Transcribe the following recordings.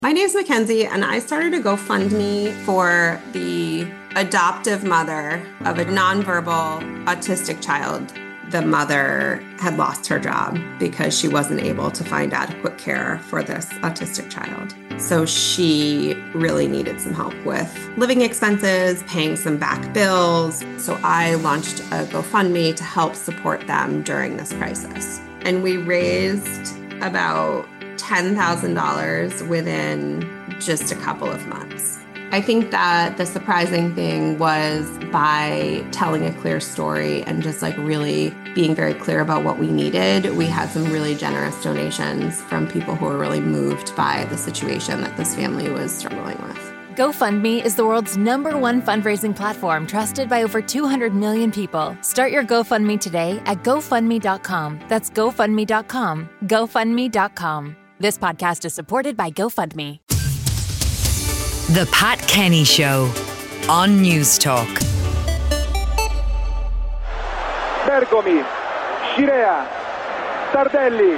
My name's Mackenzie, and I started a GoFundMe for the adoptive mother of a nonverbal autistic child. The mother had lost her job because she wasn't able to find adequate care for this autistic child. So she really needed some help with living expenses, paying some back bills. So I launched a GoFundMe to help support them during this crisis. And we raised about $10,000 within just a couple of months. I think that the surprising thing was by telling a clear story and just really being very clear about what we needed, we had some really generous donations from people who were really moved by the situation that this family was struggling with. GoFundMe is the world's #1 fundraising platform trusted by over 200 million people. Start your GoFundMe today at GoFundMe.com. That's GoFundMe.com. GoFundMe.com. This podcast is supported by GoFundMe. The Pat Kenny Show on News Talk. Bergomi, Scirea, Tardelli.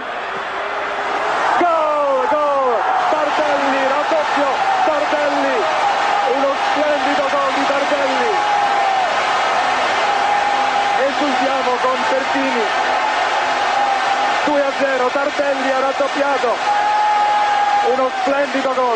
Gol, gol, Tardelli, raddoppio, Tardelli. Uno splendido gol di Tardelli. Esultiamo con Pertini. 2-0, Tardelli ha raddoppiato. Uno splendido gol.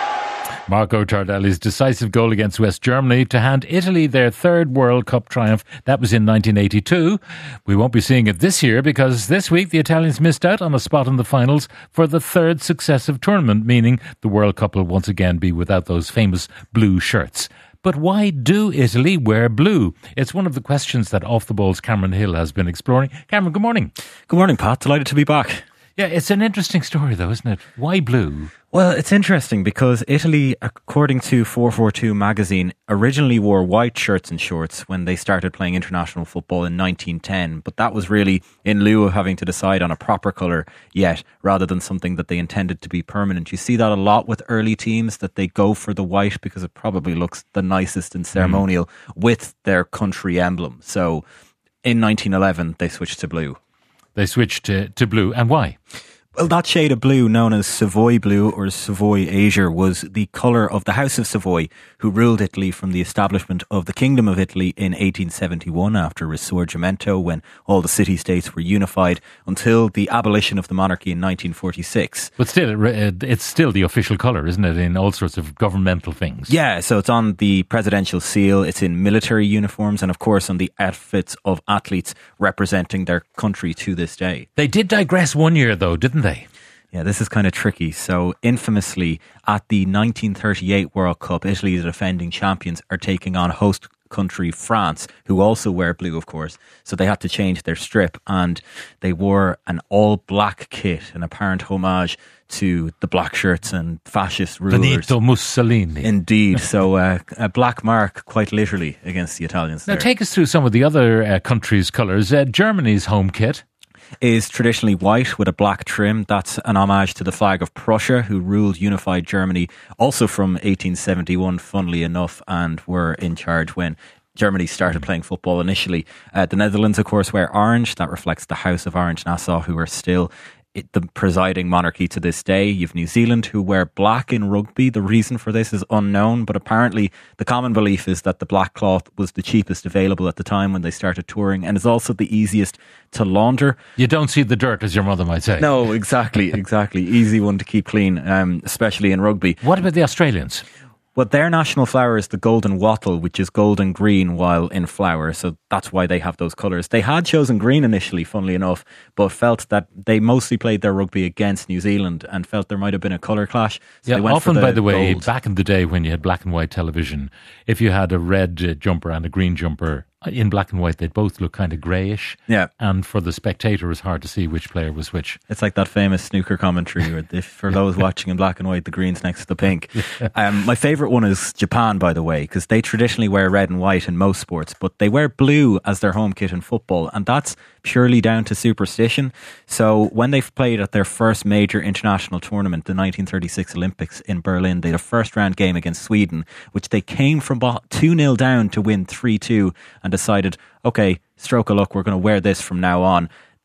Marco Tardelli's decisive goal against West Germany to hand Italy their third World Cup triumph. That was in 1982. We won't be seeing it this year because this week the Italians missed out on a spot in the finals for the third successive tournament, meaning the World Cup will once again be without those famous blue shirts. But why do Italy wear blue? It's one of the questions that Off the Ball's Cameron Hill has been exploring. Cameron, good morning. Good morning, Pat. Delighted to be back. Yeah, it's an interesting story though, isn't it? Why blue? Well, it's interesting because Italy, according to 442 magazine, originally wore white shirts and shorts when they started playing international football in 1910. But that was really in lieu of having to decide on a proper colour yet, rather than something that they intended to be permanent. You see that a lot with early teams, that they go for the white because it probably looks the nicest and ceremonial with their country emblem. So in 1911, they switched to blue. They switched to blue. And why? Well, that shade of blue, known as Savoy blue or Savoy azure, was the colour of the House of Savoy, who ruled Italy from the establishment of the Kingdom of Italy in 1871 after Risorgimento, when all the city-states were unified, until the abolition of the monarchy in 1946. But still, it's still the official colour, isn't it, in all sorts of governmental things? Yeah, so it's on the presidential seal, it's in military uniforms, and of course on the outfits of athletes representing their country to this day. They did digress one year, though, didn't they? Yeah, this is kind of tricky. So infamously, at the 1938 World Cup, Italy, the defending champions, are taking on host country France, who also wear blue, of course. So they had to change their strip, and they wore an all-black kit, an apparent homage to the black shirts and fascist rulers. Benito Mussolini. Indeed. So a black mark, quite literally, against the Italians. Now take us through some of the other countries' colours. Germany's home kit is traditionally white with a black trim. That's an homage to the flag of Prussia, who ruled unified Germany also from 1871, funnily enough, and were in charge when Germany started playing football initially. The Netherlands, of course, wear orange. That reflects the House of Orange-Nassau, who are still the presiding monarchy to this day. You've New Zealand, who wear black in rugby. The reason for this is unknown, but apparently the common belief is that the black cloth was the cheapest available at the time when they started touring, and is also the easiest to launder. You don't see the dirt, as your mother might say. No, exactly. Easy one to keep clean, especially in rugby. What about the Australians? Well, their national flower is the golden wattle, which is golden green while in flower. So that's why they have those colours. They had chosen green initially, funnily enough, but felt that they mostly played their rugby against New Zealand and felt there might have been a colour clash. So yeah, they went often, for the by the way, gold. back in the day when you had black and white television, if you had a red jumper and a green jumper, in black and white, they'd both look kind of greyish. Yeah. And for the spectator, it was hard to see which player was which. It's like that famous snooker commentary where for those watching in black and white, the green's next to the pink. My favourite one is Japan, by the way, because they traditionally wear red and white in most sports, but they wear blue as their home kit in football, and that's purely down to superstition. So when they played at their first major international tournament, the 1936 Olympics in Berlin, they had a first round game against Sweden, which they came from 2-0 down to win 3-2 and decided, okay, stroke of luck, we're going to wear this from now on.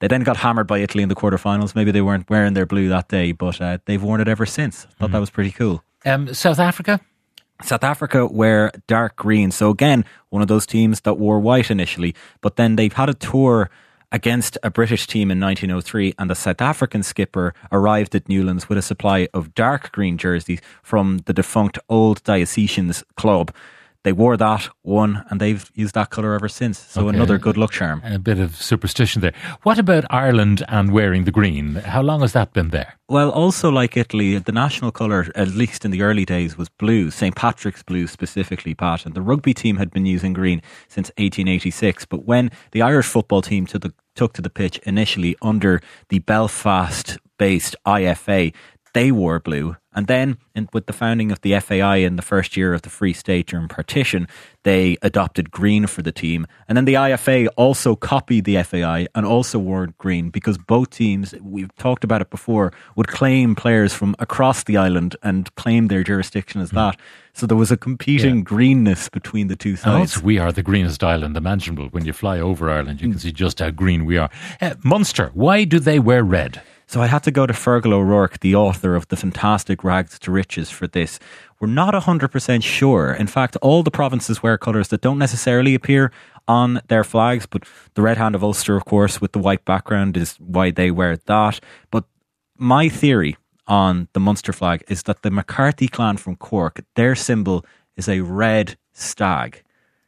They then got hammered by Italy in the quarterfinals. Maybe they weren't wearing their blue that day, but they've worn it ever since. I thought that was pretty cool. South Africa? South Africa wear dark green. So again, one of those teams that wore white initially, but then they've had a tour against a British team in 1903, and the South African skipper arrived at Newlands with a supply of dark green jerseys from the defunct Old Diocesaans club. They wore that, won, and they've used that colour ever since. So another good luck charm. A bit of superstition there. What about Ireland and wearing the green? How long has that been there? Well, also like Italy, the national colour, at least in the early days, was blue. St. Patrick's blue specifically, Pat. And the rugby team had been using green since 1886. But when the Irish football team took to the pitch initially under the Belfast-based IFA, they wore blue. And then with the founding of the FAI in the first year of the Free State during partition, they adopted green for the team. And then the IFA also copied the FAI and also wore green, because both teams, we've talked about it before, would claim players from across the island and claim their jurisdiction as that. So there was a competing greenness between the two sides. We are the greenest island imaginable. When you fly over Ireland, you can see just how green we are. Munster, why do they wear red? So I had to go to Fergal O'Rourke, the author of the fantastic Rags to Riches, for this. We're not 100% sure. In fact, all the provinces wear colours that don't necessarily appear on their flags, but the Red Hand of Ulster, of course, with the white background is why they wear that. But my theory on the Munster flag is that the McCarthy clan from Cork, their symbol is a red stag.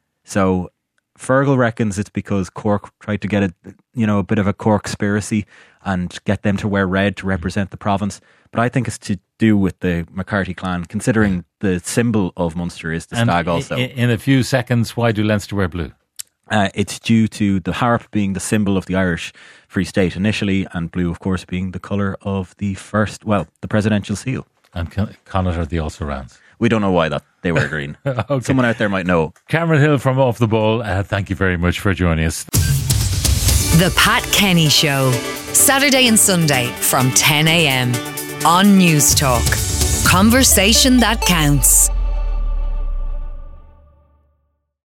So Fergal reckons it's because Cork tried to get a bit of a Cork-spiracy and get them to wear red to represent the province. But I think it's to do with the McCarthy clan, considering the symbol of Munster is the stag also. In a few seconds, why do Leinster wear blue? It's due to the harp being the symbol of the Irish Free State initially, and blue, of course, being the colour of the presidential seal. And Connacht the also rounds. We don't know why they wear green. Okay. Someone out there might know. Cameron Hill from Off the Ball, thank you very much for joining us. The Pat Kenny Show, Saturday and Sunday from 10 a.m. on News Talk. Conversation that counts.